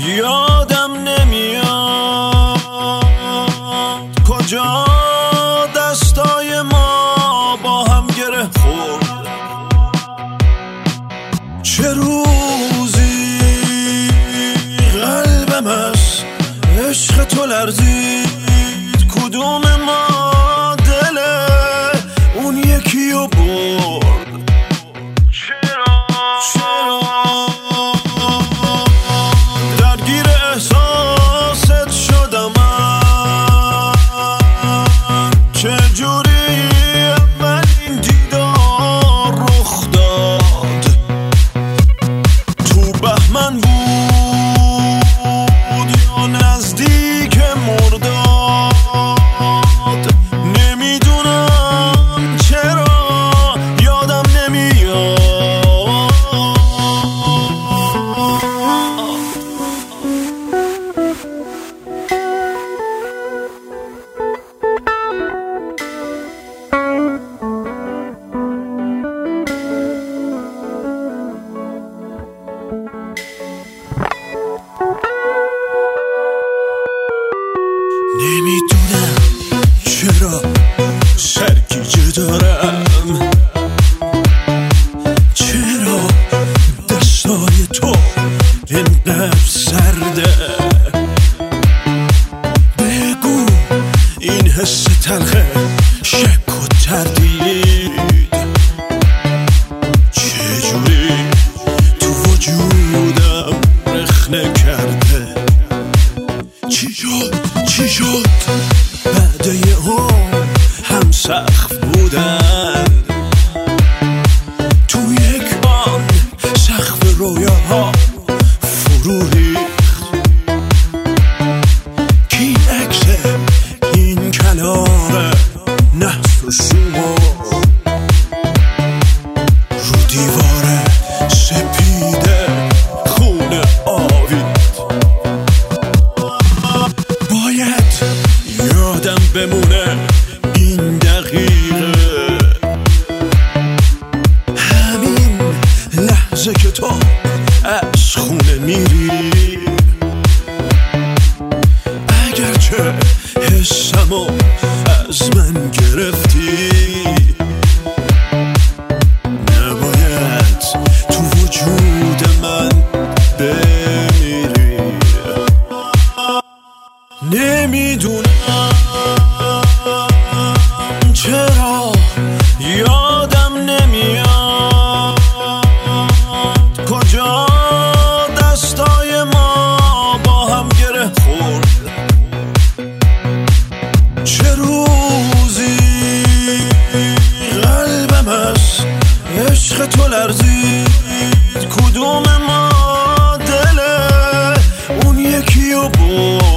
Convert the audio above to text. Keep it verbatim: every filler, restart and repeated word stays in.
یادم نمیاد کجا دستای ما با هم گره خورد. چه روزی قلبم از عشق تو لرزید، کدوم ما دل اون یکی رو برد. چرا درگیر احساست شدم من، چجوری من این دیدار رخ داد. تو بهمن بود یا نزدیک مرداد، نمیدونم چرا یادم نمیاد. نمیدونم چرا سرگیجه دارم، چرا دستای تو اینقدر سرده. بگو این حس تلخه شک و تردید چجوری تو وجودم رخنه کرده. چی شد چی شد بعد یه هم هم سقف بودن، تو یک آن سقف رویاها فرو ریخت. کی عکس این کنار نحس و شما رو دیوار سپیده خون آوید. باید یادم بمونه این دقیقه، همین لحظه که تو از خونه میری. اگرچه حسمو از من گرفتی، نباید تو وجود من بمیری. نمیدونم چرا یادم نمیاد کجا دستای ما با هم گره خورد. چه روزی قلبم از عشق تو لرزید، کدوم ما دل اون یکی رو برد.